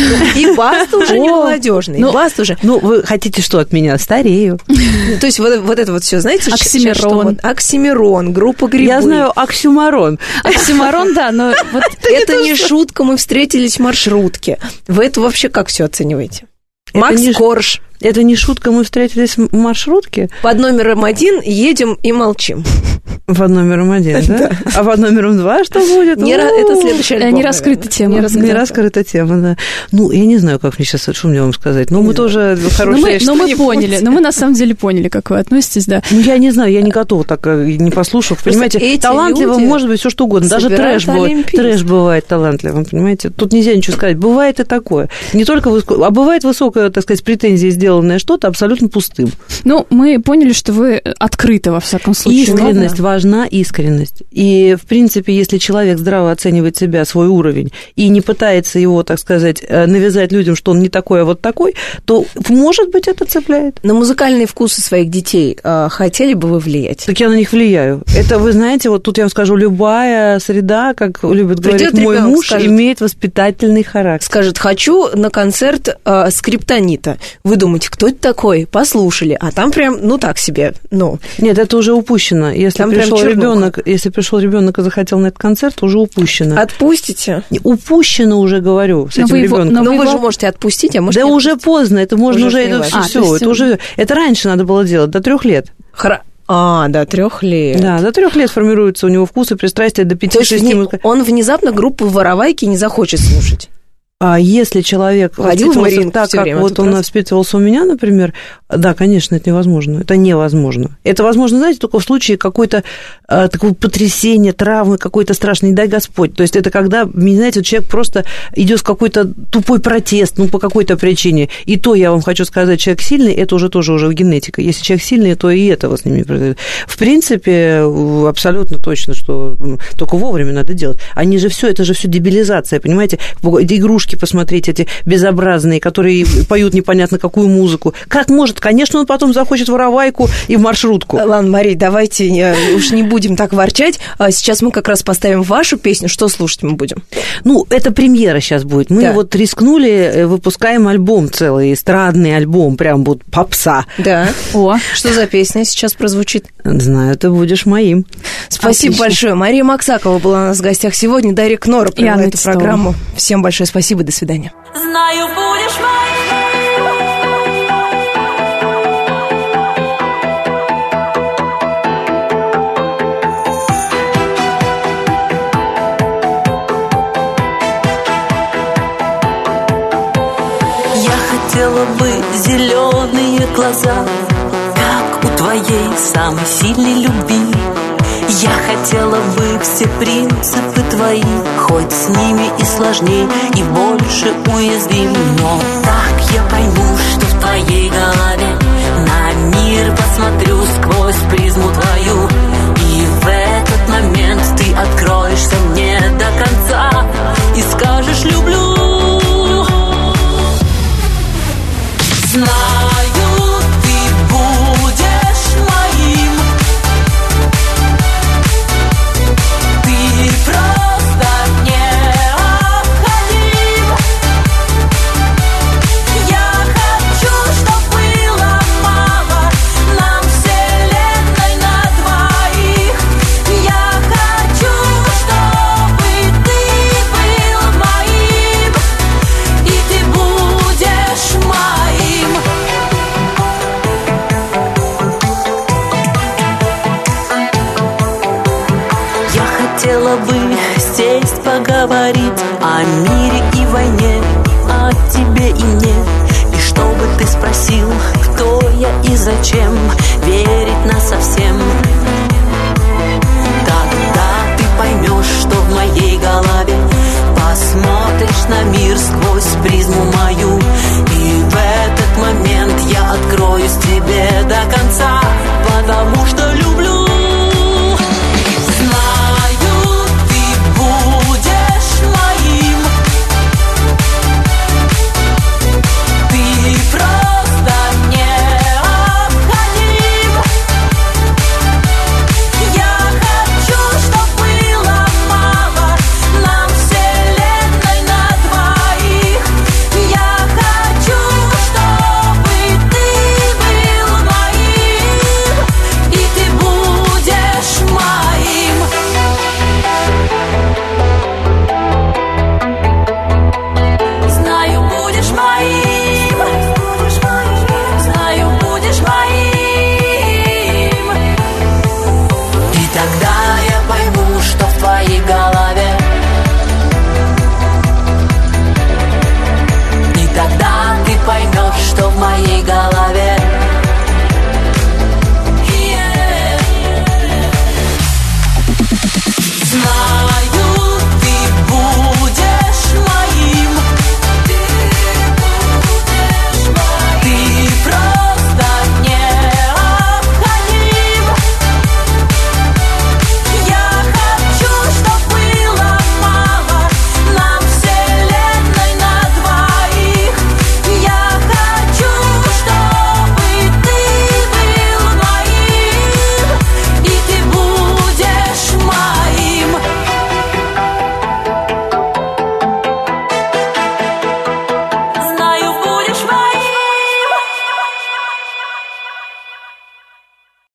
И Баста уже не молодежный. Баста уже. Ну, вы хотите что от меня? Старею. То есть вот, вот это вот все, знаете, Оксимирон. Что, вот, Оксимирон, группа Грибы. Я знаю Оксюмарон. Оксимарон, да, но вот это не шутка, мы встретились в маршрутке. Вы это вообще как все оцениваете? Макс Корж. Это не шутка, мы встретились в маршрутке. Под номером один едем и молчим. Под номером один, да? А под номером два что будет? Не, это следующий альбом. Не раскрыта тема. Не раскрыта, не раскрыта тема, да. Ну, я не знаю, как мне сейчас, что мне вам сказать. Ну, мы тоже хорошие... Но мы поняли, но мы на самом деле поняли, как вы относитесь, да. Ну, я не знаю, я не готова так, не послушав. Понимаете, талантливым может быть все что угодно. Даже трэш бывает, трэш бывает талантливым, понимаете? Тут нельзя ничего сказать. Бывает и такое. Не только... А бывает высокая, так сказать, претензия сделать что-то абсолютно пустым. Ну, мы поняли, что вы открыты, во всяком случае. Искренность, да? Важна искренность. И, в принципе, если человек здраво оценивает себя, свой уровень, и не пытается его, так сказать, навязать людям, что он не такой, а вот такой, то, может быть, это цепляет. На музыкальные вкусы своих детей хотели бы вы влиять? Так я на них влияю. Это, вы знаете, вот тут я вам скажу, любая среда, как любит говорить мой ребенок, муж, скажет, имеет воспитательный характер. Скажет, хочу на концерт э, скриптонита. Вы думаете, кто это такой? Послушали, а там прям, ну так себе, ну. Нет, это уже упущено. Если там пришел ребенок, если пришел ребенок и захотел на этот концерт, уже упущено. Отпустите? Упущено уже, говорю, с но этим ребенком. Но, но вы, вы его... же можете отпустить, а можете. Да уже отпустить. Поздно, это можно уже, уже это а, все, это уже, это раньше надо было делать, до трех лет. Хра... А, до трех лет. Да, до трех лет формируются у него вкусы, пристрастия, до пяти-шести. Он внезапно группу «Воровайки» не захочет слушать. А если человек воспитывался так, как вот он воспитывался у меня, например, да, конечно, это невозможно. Это невозможно. Это возможно, знаете, только в случае какой-то а, такого потрясения, травмы какой-то страшной, не дай Господь. То есть это когда, знаете, человек просто идет в какой-то тупой протест, ну, по какой-то причине. И то, я вам хочу сказать, человек сильный, это уже тоже уже генетика. Если человек сильный, то и этого с ними произойдет. В принципе, абсолютно точно, что только вовремя надо делать. Они же все, это же все дебилизация, понимаете? Игрушки посмотреть, эти безобразные, которые поют непонятно какую музыку. Как может? Конечно, он потом захочет воровайку и в маршрутку. Ладно, Мария, давайте уж не будем так ворчать. Сейчас мы как раз поставим вашу песню. Что слушать мы будем? Ну, это премьера сейчас будет. Мы да. вот рискнули, выпускаем альбом целый, эстрадный альбом, прям вот попса. Да. О, что за песня сейчас прозвучит? Знаю, ты будешь моим. Спасибо Отлично. большое. Мария Максакова была у нас в гостях сегодня. Дарья Кнора провела эту программу. Всем большое спасибо. До свидания. Знаю, будешь моим. Я хотела бы зеленые глаза, как у твоей самой сильной любви. Я хотела бы все принципы твои, хоть с ними и сложней, и больше уязвим. Но так я пойму, что в твоей голове на мир посмотрю сквозь призму твою. И в этот момент ты открываешь поговорить о мире и войне, о тебе и мне. И чтобы ты спросил, кто я и зачем, верить насовсем. Тогда ты поймешь, что в моей голове, посмотришь на мир сквозь призму мою. И в этот момент я откроюсь тебе до конца.